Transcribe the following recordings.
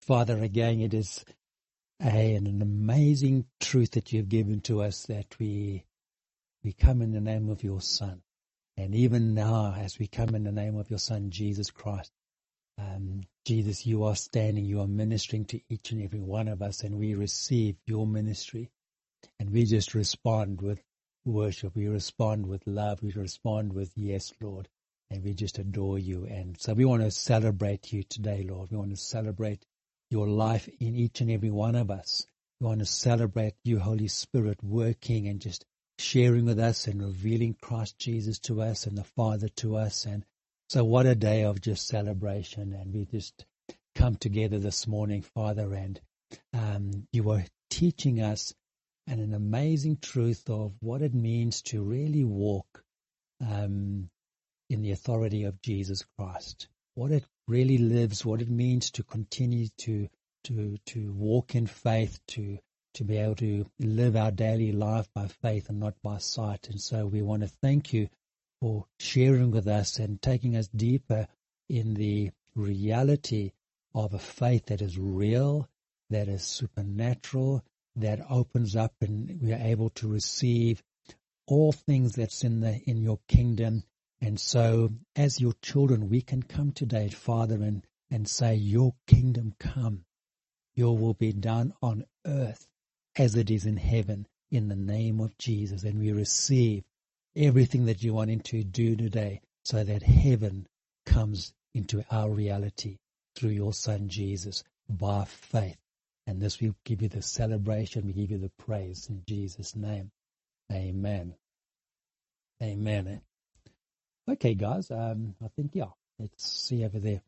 Father, again, it is an amazing truth that you've given to us, that we come in the name of your Son. And even now, as we come in the name of your Son, Jesus Christ, Jesus, you are standing, you are ministering to each and every one of us, and we receive your ministry. And we just respond with worship. We respond with love. We respond with yes, Lord. And we just adore you. And so we want to celebrate you today, Lord. We want to celebrate your life in each and every one of us. We want to celebrate you, Holy Spirit, working and just sharing with us and revealing Christ Jesus to us and the Father to us. And so what a day of just celebration. And we just come together this morning, Father, and you are teaching us an amazing truth of what it means to really walk in the authority of Jesus Christ. What it really lives, what it means to continue to walk in faith, to be able to live our daily life by faith and not by sight. And so we want to thank you for sharing with us and taking us deeper in the reality of a faith that is real, that is supernatural, that opens up and we are able to receive all things that's in your kingdom. And so as your children, we can come today, Father, and say, your kingdom come, your will be done on earth as it is in heaven, in the name of Jesus. And we receive everything that you want to do today, so that heaven comes into our reality through your Son Jesus by faith. And this we give you the celebration, we give you the praise in Jesus' name. Amen. Amen. Okay, guys, I think, let's see over there.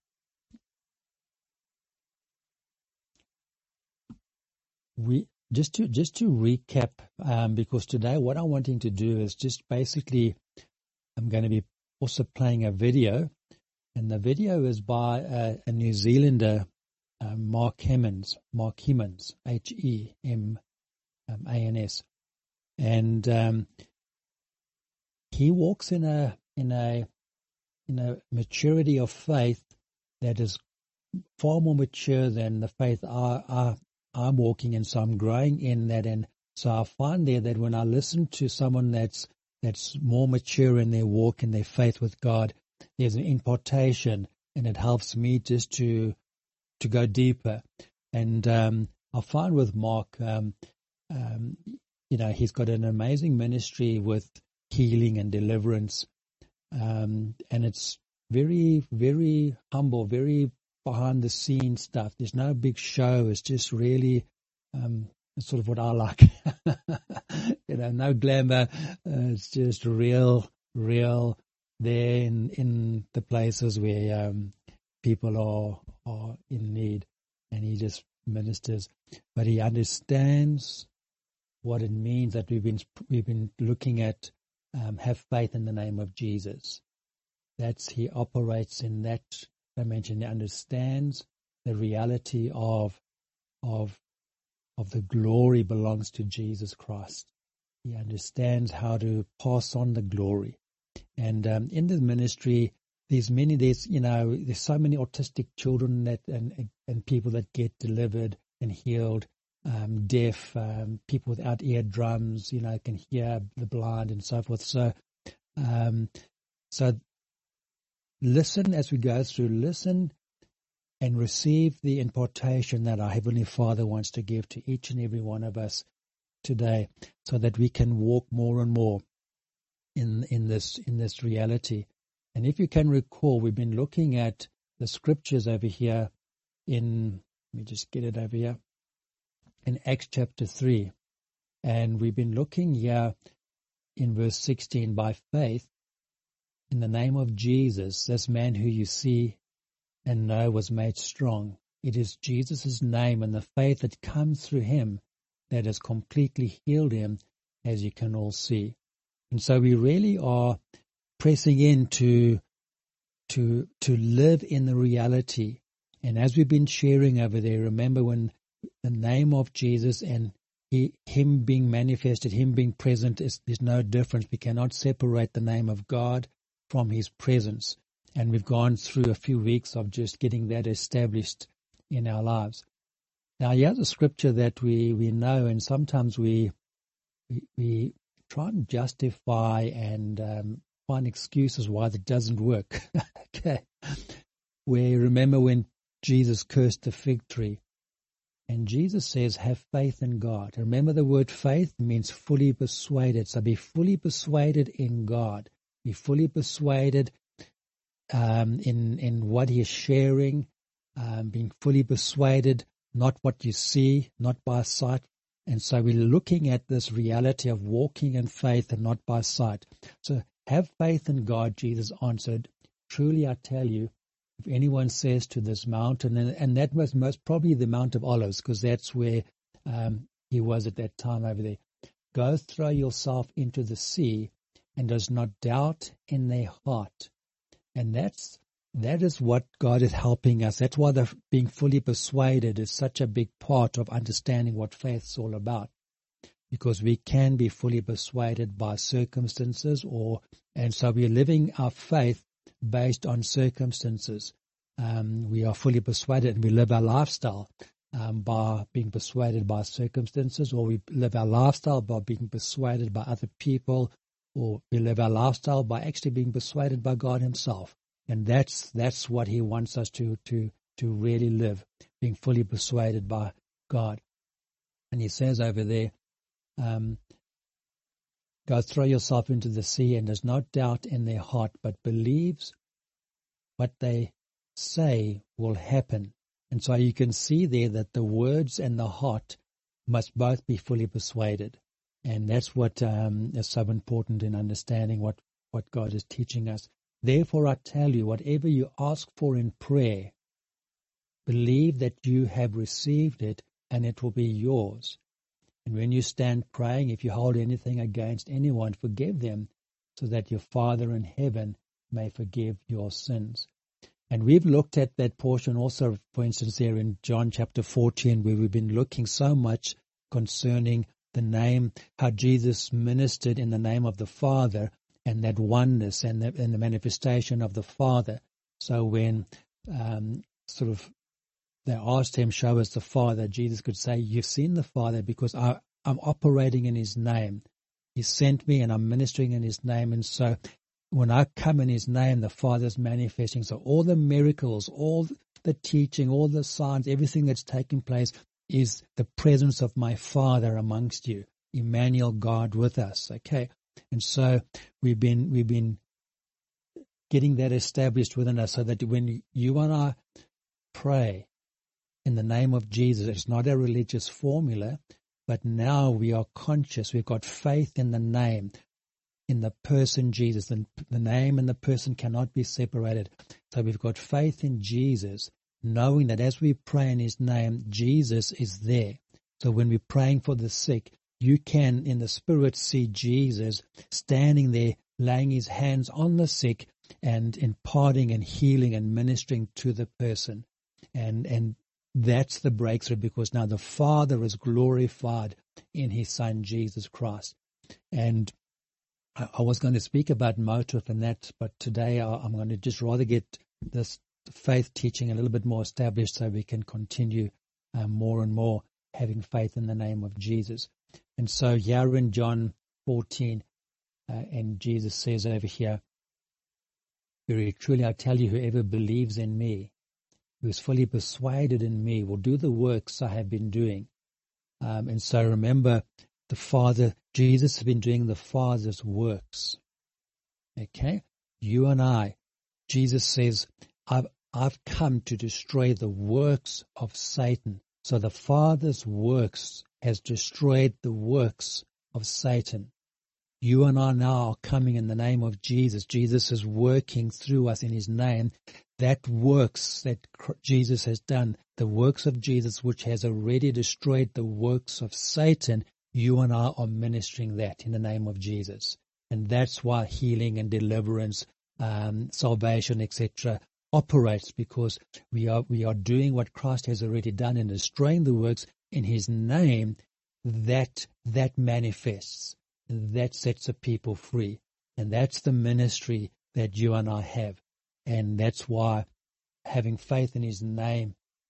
Just to recap, because today what I'm wanting to do is just basically, I'm going to be also playing a video, and the video is by a New Zealander, Mark Hemmans, Hemans, and he walks in a maturity of faith that is far more mature than the faith I'm walking in. So I'm growing in that, and so I find there that when I listen to someone that's more mature in their walk, in their faith with God, there's an impartation, and it helps me just to go deeper. And I find with Mark, he's got an amazing ministry with healing and deliverance, and it's very, very humble, very behind the scenes stuff. There's no big show. It's just really sort of what I like. No glamour. It's just real there in the places where people are in need, and he just ministers. But he understands what it means that we've been looking at. Have faith in the name of Jesus. He operates in that dimension. He understands the reality of the glory belongs to Jesus Christ. He understands how to pass on the glory. And in the ministry, there's so many autistic children and people that get delivered and healed. Deaf, people without eardrums, can hear, the blind and so forth. So listen as we go through, listen and receive the impartation that our Heavenly Father wants to give to each and every one of us today, so that we can walk more and more in this reality. And if you can recall, we've been looking at the scriptures over here let me just get it over here, in Acts chapter 3. And we've been looking here in verse 16, by faith, in the name of Jesus, this man who you see and know was made strong. It is Jesus' name and the faith that comes through him that has completely healed him, as you can all see. And so we really are pressing in to live in the reality. And as we've been sharing over there, remember when the name of Jesus and him being manifested, him being present, there's no difference. We cannot separate the name of God from his presence. And we've gone through a few weeks of just getting that established in our lives. Now, here's a scripture that we know, and sometimes we try and justify and find excuses why that doesn't work. Okay. We remember when Jesus cursed the fig tree, and Jesus says, have faith in God. Remember, the word faith means fully persuaded. So be fully persuaded in God. Be fully persuaded in what He is sharing, being fully persuaded, not what you see, not by sight. And so we're looking at this reality of walking in faith and not by sight. So have faith in God, Jesus answered. Truly I tell you, if anyone says to this mountain, and that was most probably the Mount of Olives, because that's where He was at that time over there, go throw yourself into the sea, and does not doubt in their heart. And that is what God is helping us. That's why being fully persuaded is such a big part of understanding what faith is all about. Because we can be fully persuaded by circumstances, and so we're living our faith based on circumstances. We are fully persuaded, and we live our lifestyle by being persuaded by circumstances, or we live our lifestyle by being persuaded by other people, or we live our lifestyle by actually being persuaded by God Himself. And that's what He wants us to really live, being fully persuaded by God. And He says over there, go throw yourself into the sea, and does not doubt in their heart, but believes what they say will happen. And so you can see there that the words and the heart must both be fully persuaded. And that's what is so important in understanding what God is teaching us. Therefore I tell you, whatever you ask for in prayer, believe that you have received it, and it will be yours. And when you stand praying, if you hold anything against anyone, forgive them, so that your Father in heaven may forgive your sins. And we've looked at that portion also, for instance, there in John chapter 14, where we've been looking so much concerning the name, how Jesus ministered in the name of the Father, and that oneness and the manifestation of the Father. So when they asked Him, show us the Father, Jesus could say, you've seen the Father, because I'm operating in His name. He sent me, and I'm ministering in His name. And so when I come in His name, the Father's manifesting. So all the miracles, all the teaching, all the signs, everything that's taking place is the presence of my Father amongst you. Emmanuel, God with us. Okay. And so we've been getting that established within us, so that when you and I pray in the name of Jesus, it's not a religious formula, but now we are conscious. We've got faith in the name, in the person Jesus. The name and the person cannot be separated. So we've got faith in Jesus, knowing that as we pray in His name, Jesus is there. So when we're praying for the sick, you can, in the Spirit, see Jesus standing there, laying His hands on the sick and imparting and healing and ministering to the person. And that's the breakthrough, because now the Father is glorified in His Son, Jesus Christ. And I was going to speak about motive and that, but today I'm going to just rather get this faith teaching a little bit more established, so we can continue more and more having faith in the name of Jesus. And so here in John 14, and Jesus says over here, very truly I tell you, whoever believes in me, who is fully persuaded in me, will do the works I have been doing. And so remember, the Father, Jesus has been doing the Father's works. Okay? You and I, Jesus says, I've come to destroy the works of Satan. So the Father's works has destroyed the works of Satan. You and I now are coming in the name of Jesus. Jesus is working through us in His name. That works that Jesus has done, the works of Jesus, which has already destroyed the works of Satan, you and I are ministering that in the name of Jesus. And that's why healing and deliverance, salvation, etc., operates, because we are doing what Christ has already done and destroying the works in His name. That manifests. That sets the people free. And that's the ministry that you and I have. And that's why having faith in His name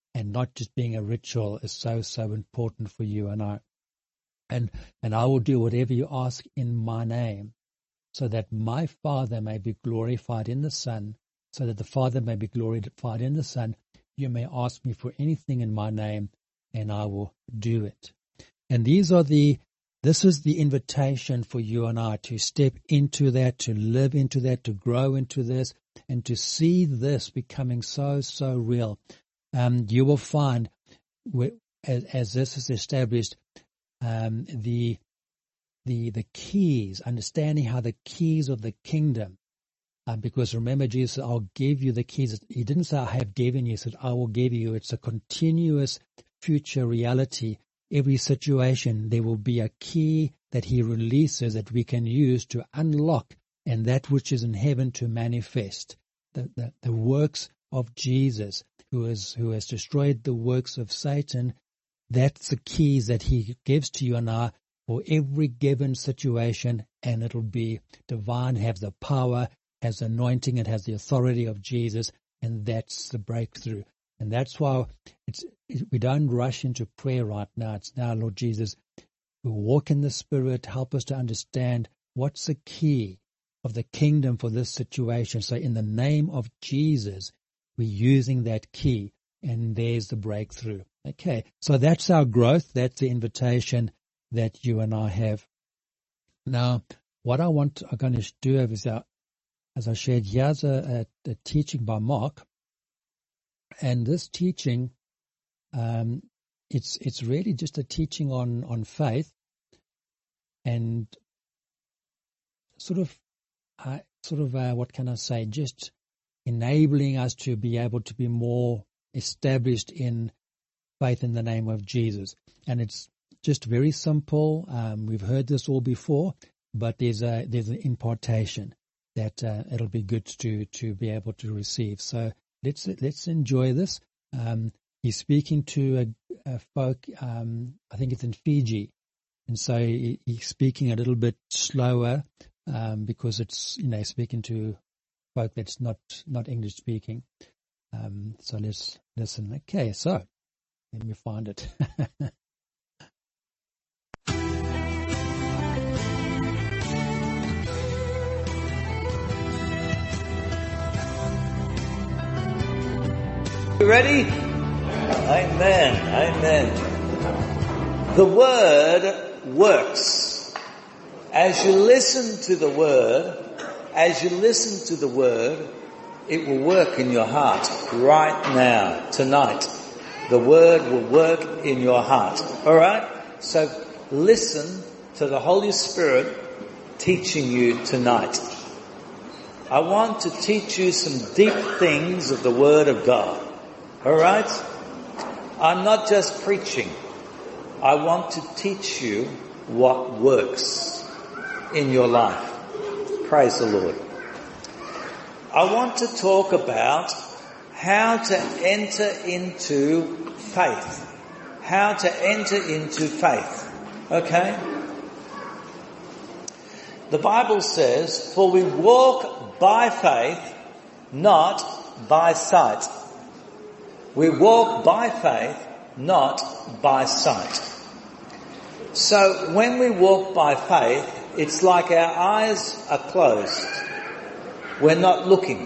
and not just being a ritual is so, so important for you and I. And I will do whatever you ask in my name, so that my Father may be glorified in the Son, so that the Father may be glorified in the Son. You may ask me for anything in my name, and I will do it. And this is the invitation for you and I to step into that, to live into that, to grow into this, and to see this becoming so, so real. You will find, as this is established, the keys, understanding how the keys of the kingdom, because remember, Jesus said, I'll give you the keys. He didn't say, I have given you. He said, I will give you. It's a continuous future reality. Every situation, there will be a key that he releases that we can use to unlock, and that which is in heaven to manifest. The works of Jesus, who has destroyed the works of Satan. That's the keys that he gives to you and I for every given situation, and it'll be divine, have the power, has the anointing, it has the authority of Jesus, and that's the breakthrough. And that's why we don't rush into prayer right now. It's now, Lord Jesus, we walk in the Spirit, help us to understand what's the key of the kingdom for this situation. So in the name of Jesus, we're using that key, and there's the breakthrough. Okay, so that's our growth. That's the invitation that you and I have. Now, what I'm going to do is, as I shared, here's a teaching by Mark. And this teaching, it's really just a teaching on faith, and sort of what can I say? Just enabling us to be able to be more established in faith in the name of Jesus. And it's just very simple. We've heard this all before, but there's an impartation that it'll be good to be able to receive. So let's enjoy this. He's speaking to a folk, I think it's in Fiji, and so he's speaking a little bit slower because it's speaking to folk that's not English speaking. So let's listen. Okay, so let me find it. You ready? Amen. Amen. The word works. As you listen to the word, it will work in your heart right now, tonight. The word will work in your heart. All right? So listen to the Holy Spirit teaching you tonight. I want to teach you some deep things of the Word of God. All right? I'm not just preaching. I want to teach you what works in your life. Praise the Lord. I want to talk about how to enter into faith. How to enter into faith. Okay? The Bible says, for we walk by faith, not by sight. We walk by faith, not by sight. So when we walk by faith, it's like our eyes are closed. We're not looking.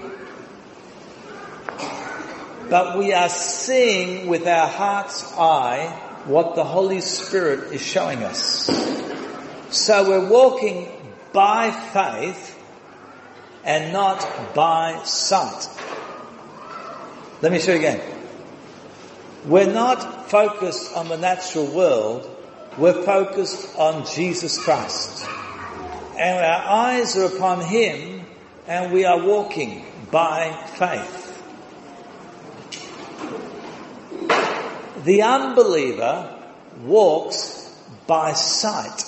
But we are seeing with our heart's eye what the Holy Spirit is showing us. So we're walking by faith and not by sight. Let me show you again. We're not focused on the natural world. We're focused on Jesus Christ. And our eyes are upon Him, and we are walking by faith. The unbeliever walks by sight.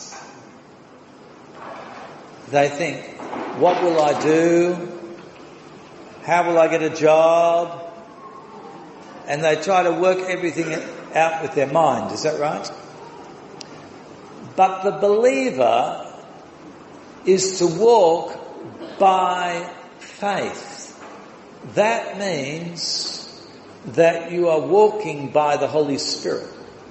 They think, what will I do? How will I get a job? And they try to work everything out with their mind. Is that right? But the believer is to walk by faith. That means that you are walking by the Holy Spirit.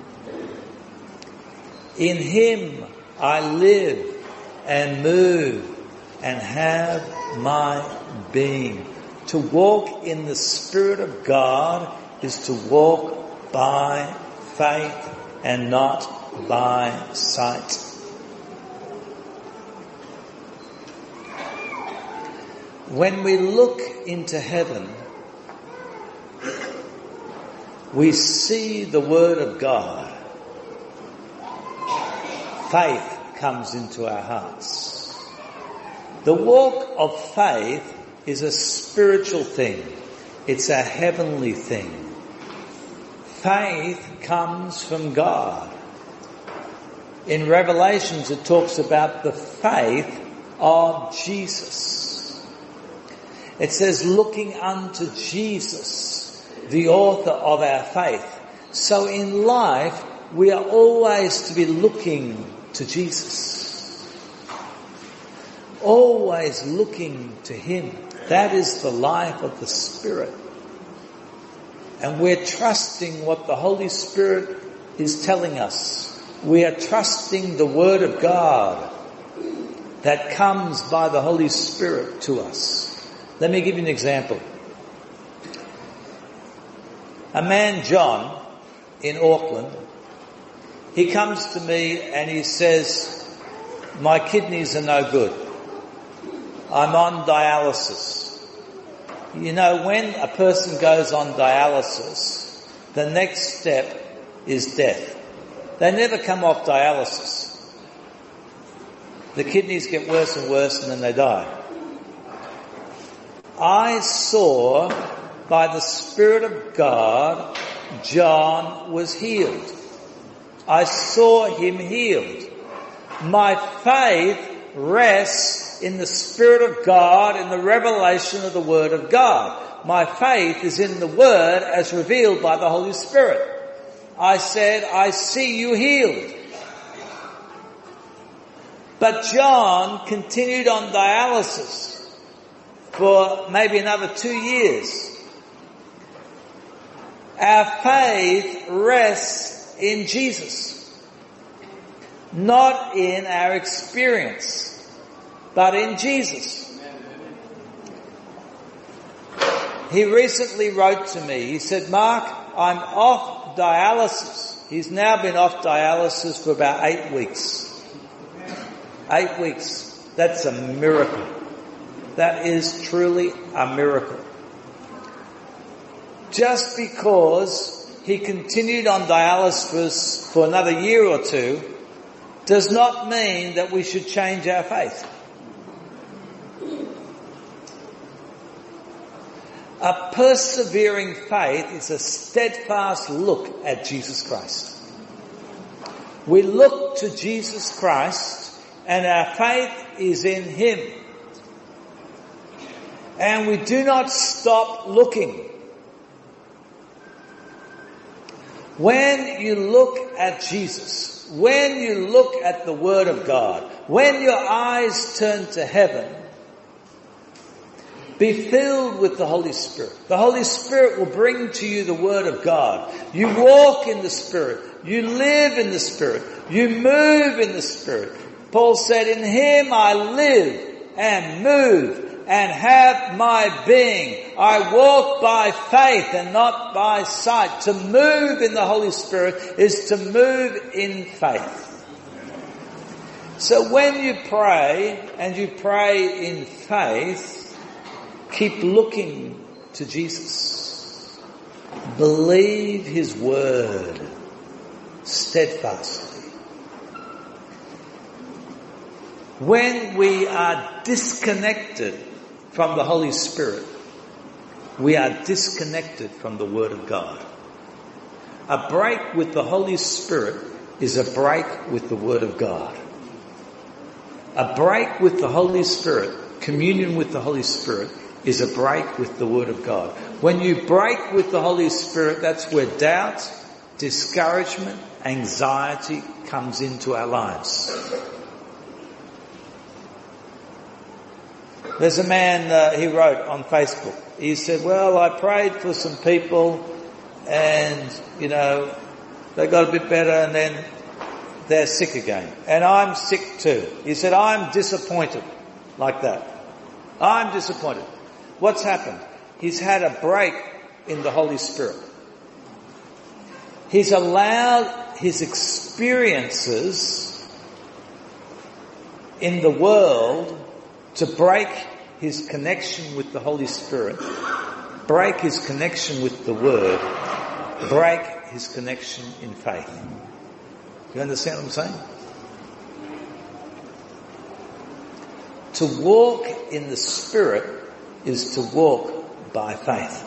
In Him I live and move and have my being. To walk in the Spirit of God is to walk by faith and not by sight. When we look into heaven, we see the Word of God. Faith comes into our hearts. The walk of faith is a spiritual thing. It's a heavenly thing. Faith comes from God. In Revelations it talks about the faith of Jesus. It says, looking unto Jesus, the author of our faith. So in life, we are always to be looking to Jesus. Always looking to Him. That is the life of the Spirit. And we're trusting what the Holy Spirit is telling us. We are trusting the Word of God that comes by the Holy Spirit to us. Let me give you an example. A man, John, in Auckland, he comes to me and he says, my kidneys are no good. I'm on dialysis. You know, when a person goes on dialysis, the next step is death. They never come off dialysis. The kidneys get worse and worse and then they die. I saw, by the Spirit of God, John was healed. I saw him healed. My faith rests in the Spirit of God, in the revelation of the Word of God. My faith is in the Word as revealed by the Holy Spirit. I said, I see you healed. But John continued on dialysis for maybe another 2 years. Our faith rests in Jesus, not in our experience, but in Jesus. He recently wrote to me. He said, Mark, I'm off dialysis. He's now been off dialysis for about 8 weeks. 8 weeks. That's a miracle. That is truly a miracle. Just because he continued on dialysis for another year or two does not mean that we should change our faith. A persevering faith is a steadfast look at Jesus Christ. We look to Jesus Christ and our faith is in Him. And we do not stop looking. When you look at Jesus, when you look at the Word of God, when your eyes turn to heaven, be filled with the Holy Spirit. The Holy Spirit will bring to you the Word of God. You walk in the Spirit. You live in the Spirit. You move in the Spirit. Paul said, in Him I live and move and have my being. I walk by faith and not by sight. To move in the Holy Spirit is to move in faith. So when you pray, and you pray in faith, keep looking to Jesus. Believe His Word steadfastly. When we are disconnected from the Holy Spirit, we are disconnected from the Word of God. A break with the Holy Spirit is a break with the Word of God. A break with the Holy Spirit, communion with the Holy Spirit, is a break with the Word of God. When you break with the Holy Spirit, that's where doubt, discouragement, anxiety comes into our lives. There's a man, he wrote on Facebook. He said, well, I prayed for some people and, they got a bit better and then they're sick again. And I'm sick too. He said, I'm disappointed. Like that. I'm disappointed. What's happened? He's had a break in the Holy Spirit. He's allowed his experiences in the world to break his connection with the Holy Spirit, break his connection with the Word, break his connection in faith. You understand what I'm saying? To walk in the Spirit is to walk by faith.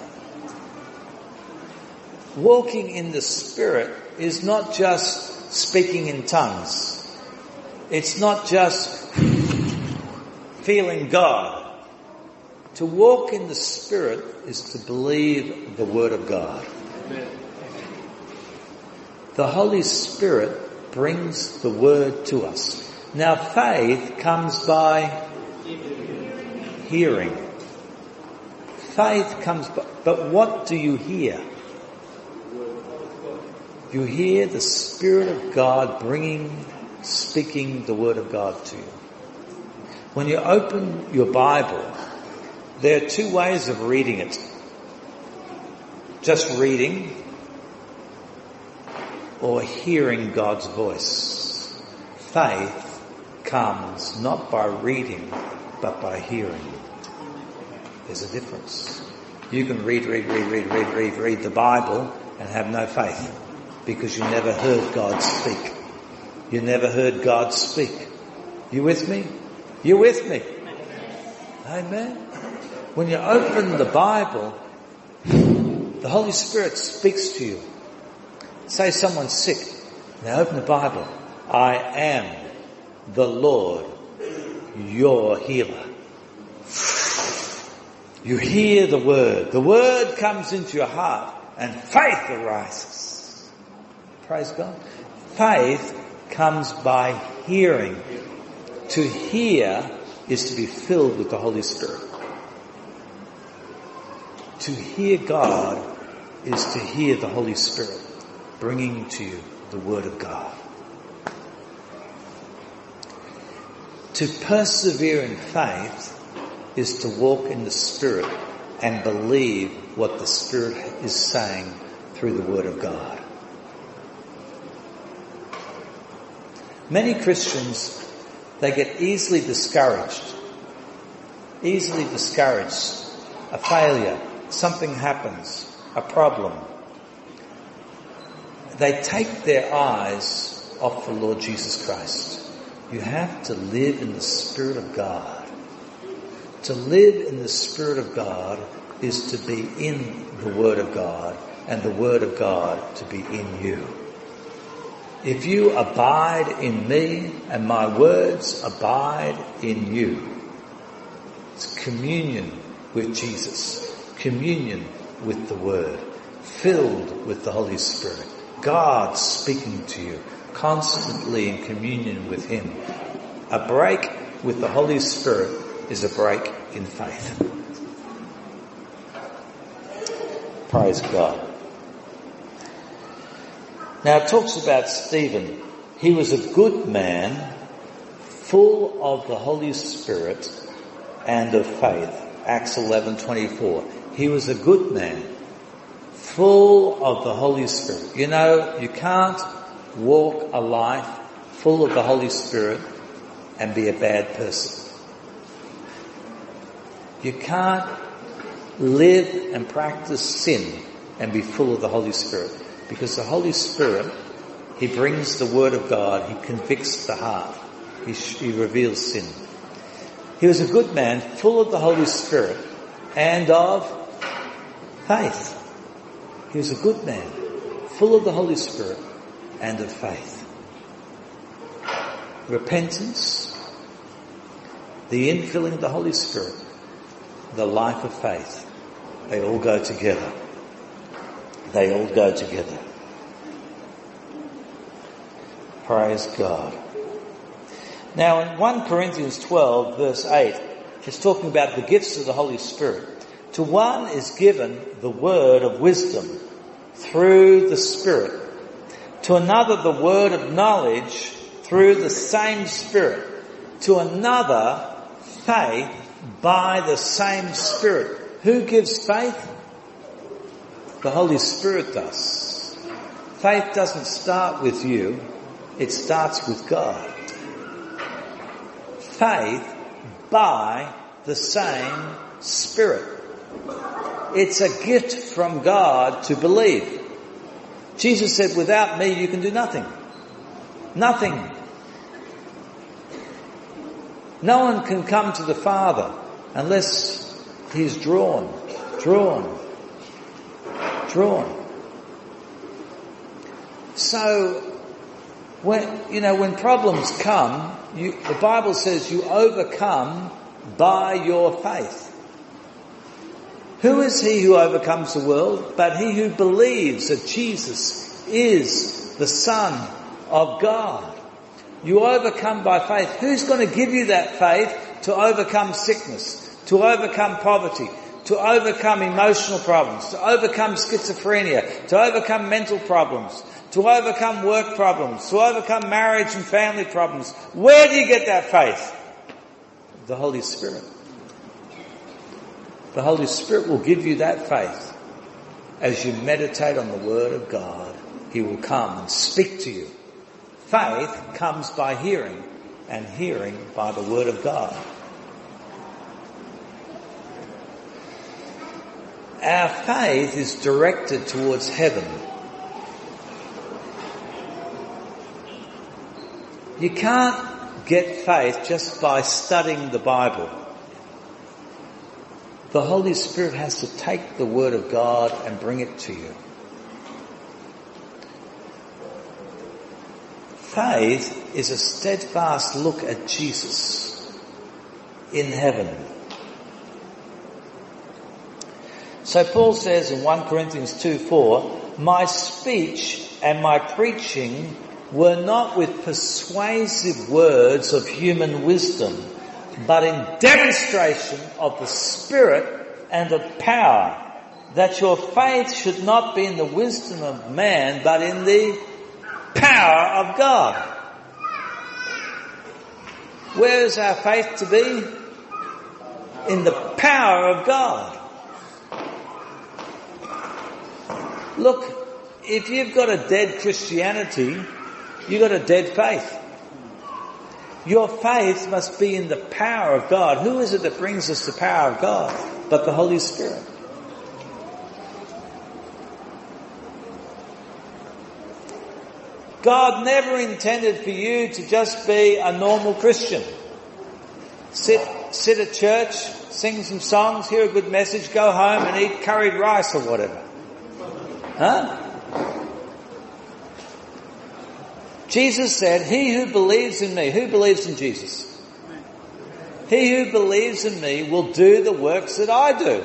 Walking in the Spirit is not just speaking in tongues. It's not just feeling God. To walk in the Spirit is to believe the Word of God. The Holy Spirit brings the Word to us. Now faith comes by hearing. Faith comes by, but what do you hear? You hear the Spirit of God speaking the Word of God to you. When you open your Bible, there are two ways of reading it. Just reading or hearing God's voice. Faith comes not by reading, but by hearing. There's a difference. You can read the Bible and have no faith because you never heard God speak. You never heard God speak. You with me? You with me? Amen. When you open the Bible, the Holy Spirit speaks to you. Say someone's sick. Now open the Bible. I am the Lord, your healer. You hear the Word. The Word comes into your heart and faith arises. Praise God. Faith comes by hearing. To hear is to be filled with the Holy Spirit. To hear God is to hear the Holy Spirit bringing to you the Word of God. To persevere in faith is to walk in the Spirit and believe what the Spirit is saying through the Word of God. Many Christians, they get easily discouraged. A failure, something happens, a problem. They take their eyes off the Lord Jesus Christ. You have to live in the Spirit of God. To live in the Spirit of God is to be in the Word of God and the Word of God to be in you. If you abide in me and my words abide in you, it's communion with Jesus, communion with the Word, filled with the Holy Spirit, God speaking to you, constantly in communion with Him. A break with the Holy Spirit is a break in faith. Praise God. Now it talks about Stephen. He was a good man, full of the Holy Spirit and of faith. Acts 11:24. He was a good man, full of the Holy Spirit. You know, you can't walk a life full of the Holy Spirit and be a bad person. You can't live and practice sin and be full of the Holy Spirit. Because the Holy Spirit, He brings the Word of God, He convicts the heart, He reveals sin. He was a good man, full of the Holy Spirit and of faith. He was a good man, full of the Holy Spirit and of faith. Repentance, the infilling of the Holy Spirit, the life of faith, they all go together. They all go together. Praise God. Now in 1 Corinthians 12 verse 8, it's talking about the gifts of the Holy Spirit. To one is given the word of wisdom through the Spirit. To another, the word of knowledge through the same Spirit. To another, faith by the same Spirit. Who gives faith? The Holy Spirit does. Faith doesn't start with you. It starts with God. Faith by the same Spirit. It's a gift from God to believe. Jesus said, without me you can do nothing. Nothing. No one can come to the Father unless he's drawn. So, when problems come, the Bible says you overcome by your faith. Who is he who overcomes the world? But he who believes that Jesus is the Son of God. You overcome by faith. Who's going to give you that faith to overcome sickness, to overcome poverty, to overcome emotional problems, to overcome schizophrenia, to overcome mental problems, to overcome work problems, to overcome marriage and family problems? Where do you get that faith? The Holy Spirit. The Holy Spirit will give you that faith as you meditate on the Word of God. He will come and speak to you. Faith comes by hearing, and hearing by the Word of God. Our faith is directed towards heaven. You can't get faith just by studying the Bible. The Holy Spirit has to take the Word of God and bring it to you. Faith is a steadfast look at Jesus in heaven. So Paul says in 1 Corinthians 2:4, my speech and my preaching were not with persuasive words of human wisdom, but in demonstration of the Spirit and of power, that your faith should not be in the wisdom of man, but in the power of God. Where is our faith to be? In the power of God. Look, if you've got a dead Christianity, you've got a dead faith. Your faith must be in the power of God. Who is it that brings us the power of God but the Holy Spirit? God never intended for you to just be a normal Christian. Sit at church, sing some songs, hear a good message, go home and eat curried rice or whatever. Huh? Jesus said, he who believes in me, who believes in Jesus? He who believes in me will do the works that I do.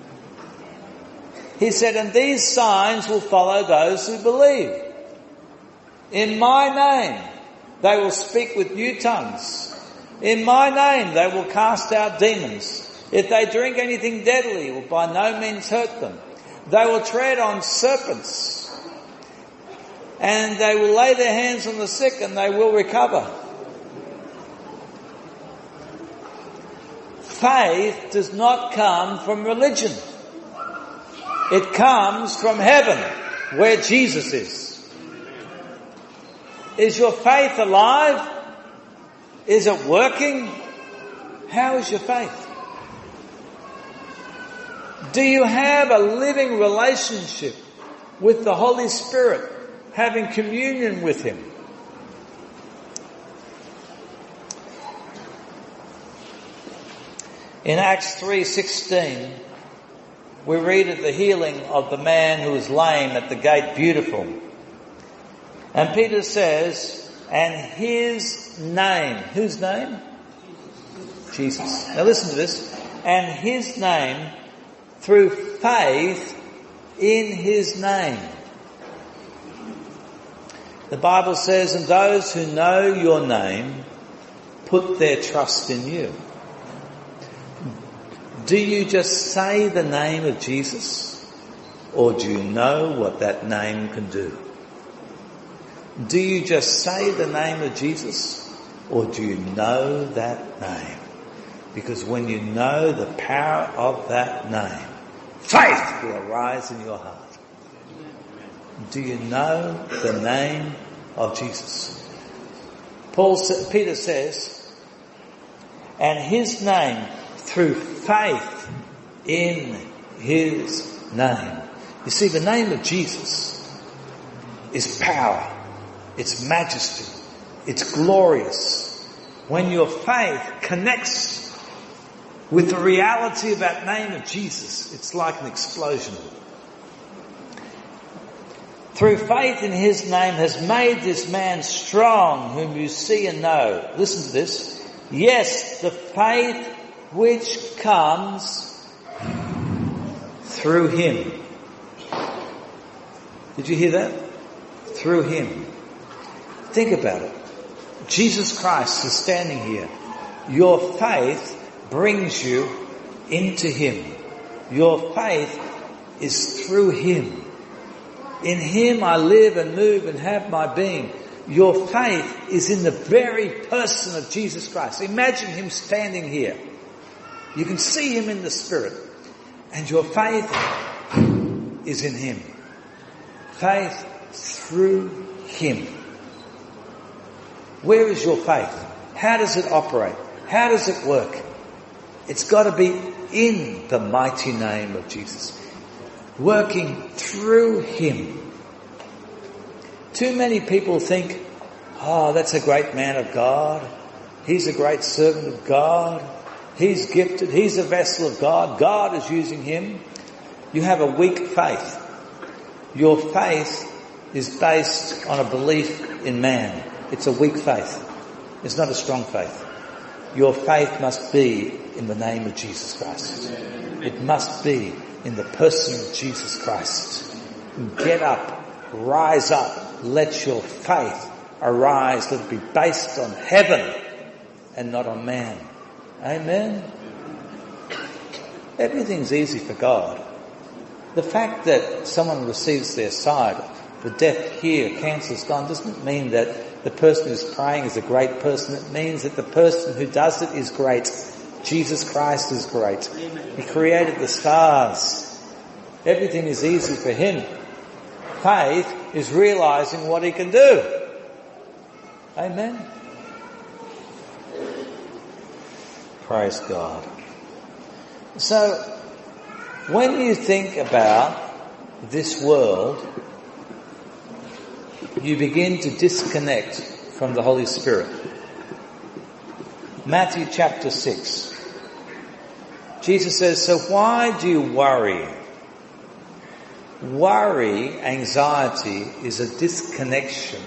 He said, and these signs will follow those who believe. In my name, they will speak with new tongues. In my name, they will cast out demons. If they drink anything deadly, it will by no means hurt them. They will tread on serpents. And they will lay their hands on the sick and they will recover. Faith does not come from religion. It comes from heaven, where Jesus is. Is your faith alive? Is it working? How is your faith? Do you have a living relationship with the Holy Spirit, having communion with Him? In Acts 3:16, we read of the healing of the man who was lame at the gate Beautiful. And Peter says, and his name, whose name? Jesus. Now listen to this. And his name, through faith in his name. The Bible says, and those who know your name put their trust in you. Do you just say the name of Jesus? Or do you know what that name can do? Do you just say the name of Jesus? Or do you know that name? Because when you know the power of that name, faith will arise in your heart. Do you know the name of Jesus? Peter says, and his name, through faith in his name. You see, the name of Jesus is power, it's majesty, it's glorious. When your faith connects with the reality of that name of Jesus, it's like an explosion. Through faith in his name has made this man strong, whom you see and know. Listen to this. Yes, the faith which comes through him. Did you hear that? Through him. Think about it. Jesus Christ is standing here. Your faith brings you into him. Your faith is through him. In him I live and move and have my being. Your faith is in the very person of Jesus Christ. Imagine him standing here. You can see him in the spirit. And your faith is in him. Faith through him. Where is your faith? How does it operate? How does it work? It's got to be in the mighty name of Jesus. Working through him. Too many people think, oh, that's a great man of God. He's a great servant of God. He's gifted. He's a vessel of God. God is using him. You have a weak faith. Your faith is based on a belief in man. It's a weak faith. It's not a strong faith. Your faith must be in the name of Jesus Christ. It must be in the person of Jesus Christ. Get up, rise up, let your faith arise. Let it be based on heaven and not on man. Amen? Everything's easy for God. The fact that someone receives their sight, the deaf hear, cancer's gone, doesn't mean that the person who's praying is a great person. It means that the person who does it is great. Jesus Christ is great. He created the stars. Everything is easy for him. Faith is realizing what he can do. Amen. Praise God. So, when you think about this world, you begin to disconnect from the Holy Spirit. Matthew chapter 6. Jesus says, so why do you worry? Worry, anxiety, is a disconnection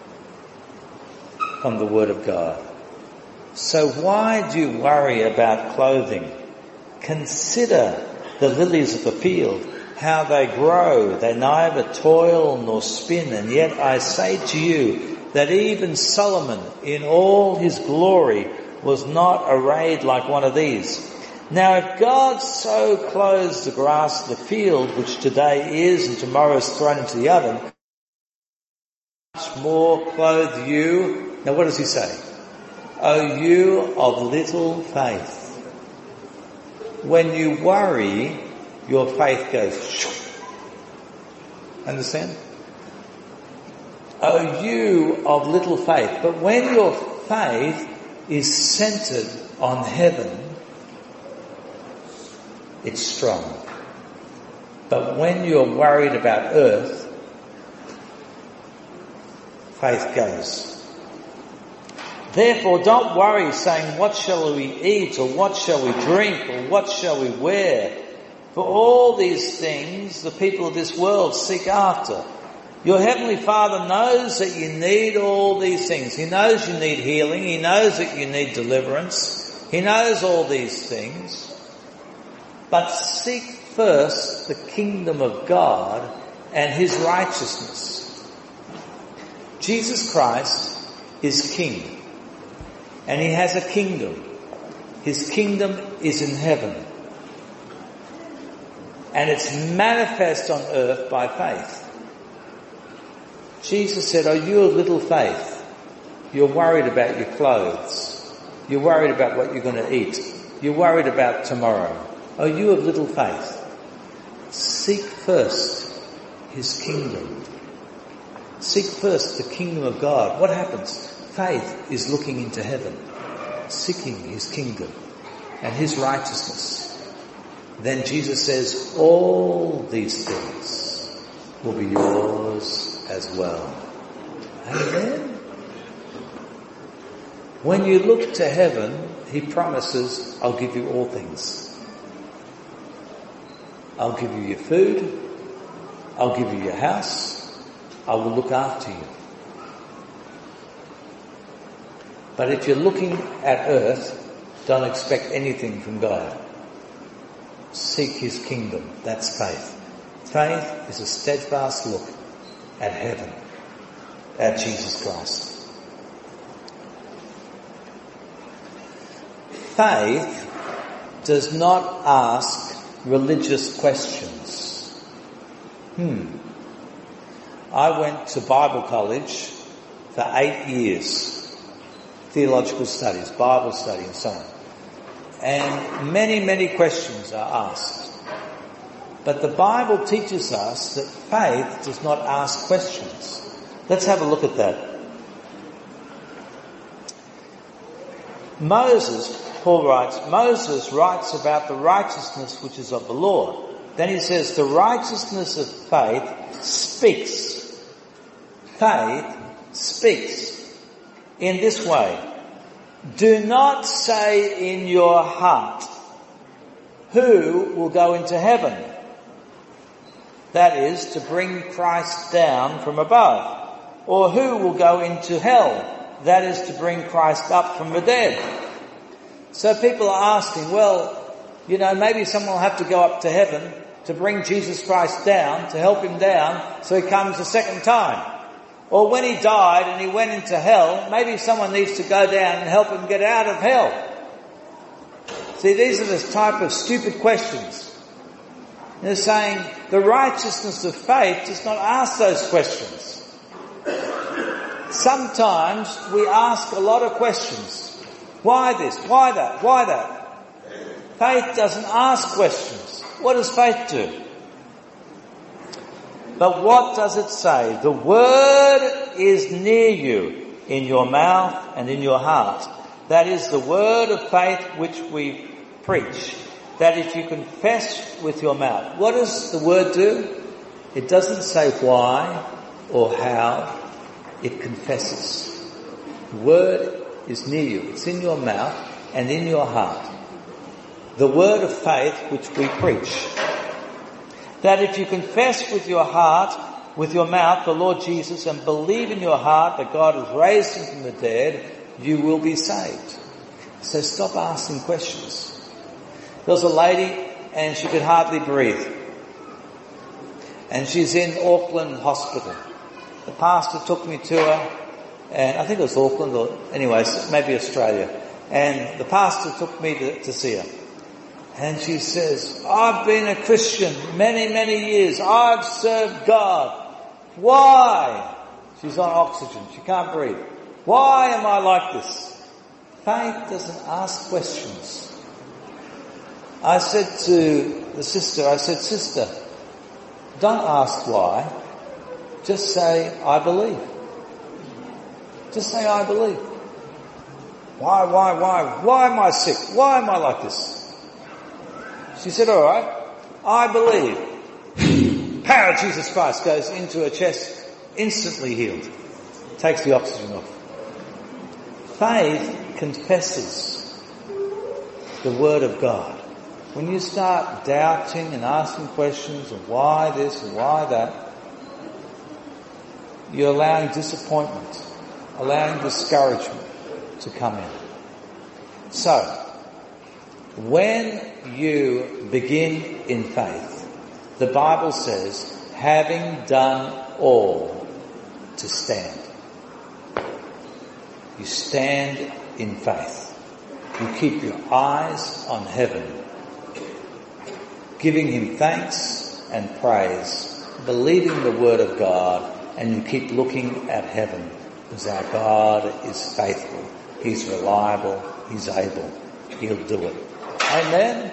from the Word of God. So why do you worry about clothing? Consider the lilies of the field, how they grow. They neither toil nor spin. And yet I say to you that even Solomon in all his glory was not arrayed like one of these. Now if God so clothes the grass of the field, which today is and tomorrow is thrown into the oven, much more clothe you. Now what does he say? O you of little faith. When you worry, your faith goes shoo. Understand? O you of little faith. But when your faith is centered on heaven, it's strong. But when you're worried about earth, faith goes. Therefore don't worry saying, what shall we eat, or what shall we drink, or what shall we wear? For all these things the people of this world seek after. Your heavenly Father knows that you need all these things. He knows you need healing. He knows that you need deliverance. He knows all these things. But seek first the kingdom of God and his righteousness. Jesus Christ is King. And he has a kingdom. His kingdom is in heaven. and it's manifest on earth by faith. Jesus said, "Oh, you of little faith, you're worried about your clothes. You're worried about what you're going to eat. You're worried about tomorrow. Oh, you of little faith. Seek first his kingdom. Seek first the kingdom of God." What happens? Faith is looking into heaven, seeking his kingdom and his righteousness. Then Jesus says, all these things will be yours as well. Amen. When you look to heaven, he promises, I'll give you all things. I'll give you your food. I'll give you your house. I will look after you. But if you're looking at earth, don't expect anything from God. Seek his kingdom. That's faith. Faith is a steadfast look at heaven, at Jesus Christ. Faith does not ask religious questions. I went to Bible college for 8 years. Theological studies, Bible study and so on. And many, many questions are asked. But the Bible teaches us that faith does not ask questions. Let's have a look at that. Paul writes, Moses writes about the righteousness which is of the law. Then he says, the righteousness of faith speaks. Faith speaks in this way. Do not say in your heart, who will go into heaven? That is, to bring Christ down from above. Or who will go into hell? That is, to bring Christ up from the dead. So people are asking, well, maybe someone will have to go up to heaven to bring Jesus Christ down, to help him down, so he comes a second time. Or when he died and he went into hell, maybe someone needs to go down and help him get out of hell. See, these are the type of stupid questions. They're saying the righteousness of faith does not ask those questions. Sometimes we ask a lot of questions. Why this? Why that? Why that? Faith doesn't ask questions. What does faith do? But what does it say? The word is near you, in your mouth and in your heart. That is the word of faith which we preach. That if you confess with your mouth. What does the word do? It doesn't say why or how. It confesses. The word is near you. It's in your mouth and in your heart. The word of faith which we preach. That if you confess with your heart, with your mouth, the Lord Jesus, and believe in your heart that God has raised him from the dead, you will be saved. So stop asking questions. There was a lady and she could hardly breathe. And she's in Auckland Hospital. The pastor took me to her, and I think it was Auckland, or anyways, maybe Australia. And the pastor took me to see her. And she says, I've been a Christian many, many years. I've served God. Why? She's on oxygen. She can't breathe. Why am I like this? Faith doesn't ask questions. I said to the sister, sister, don't ask why. Just say, I believe. Just say, I believe. Why? Why am I sick? Why am I like this? She said, all right, I believe. Power of Jesus Christ goes into her chest, instantly healed. Takes the oxygen off. Faith confesses the word of God. When you start doubting and asking questions of why this and why that, you're allowing disappointment, allowing discouragement to come in. So, when you begin in faith, the Bible says, having done all, to stand. You stand in faith. You keep your eyes on heaven. giving him thanks and praise, believing the word of God, and you keep looking at heaven, because our God is faithful, he's reliable, he's able, he'll do it. Amen.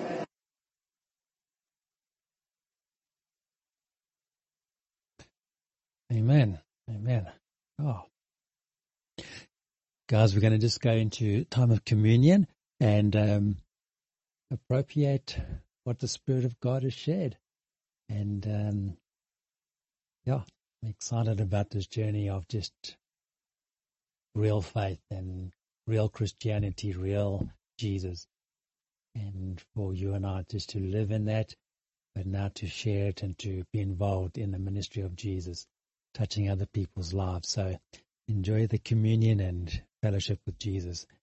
Amen. Amen. Oh. Guys, we're going to just go into time of communion and appropriate what the Spirit of God has shared. And I'm excited about this journey of just real faith and real Christianity, real Jesus. And for you and I just to live in that, but now to share it and to be involved in the ministry of Jesus, touching other people's lives. So enjoy the communion and fellowship with Jesus.